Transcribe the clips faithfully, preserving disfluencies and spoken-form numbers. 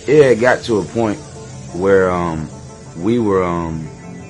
It had got to a point where um, we were, um,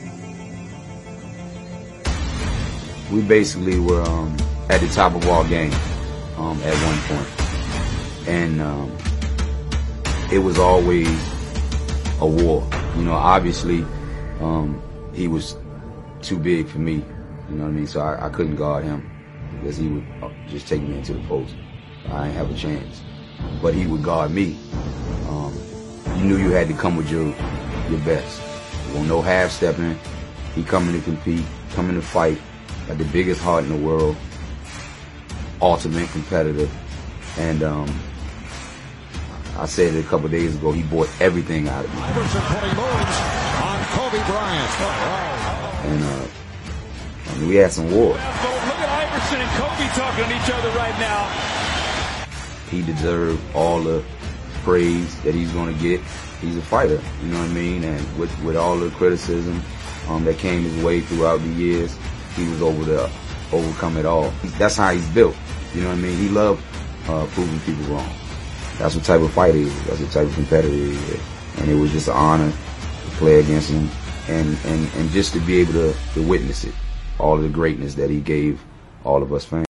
we basically were um, at the top of our game um, at one point. And um, it was always a war. You know, obviously um, he was too big for me. You know what I mean? So I, I couldn't guard him because he would just take me into the post. I didn't have a chance. But he would guard me. Um, you knew you had to come with your your best. Well, no half-stepping. He coming to compete, coming to fight, got the biggest heart in the world, ultimate competitor. And um, I said it a couple of days ago, he bought everything out of me. Iverson putting moves on Kobe Bryant. And uh, I mean, we had some war. Look at Iverson and Kobe talking to each other right now. He deserved all the praise that he's going to get. He's a fighter, you know what I mean? And with, with all the criticism um, that came his way throughout the years, he was able to overcome it all. That's how he's built, you know what I mean? He loved uh, proving people wrong. That's what type of fighter he is. That's what type of competitor he is. And it was just an honor to play against him and, and, and just to be able to, to witness it, all of the greatness that he gave all of us fans.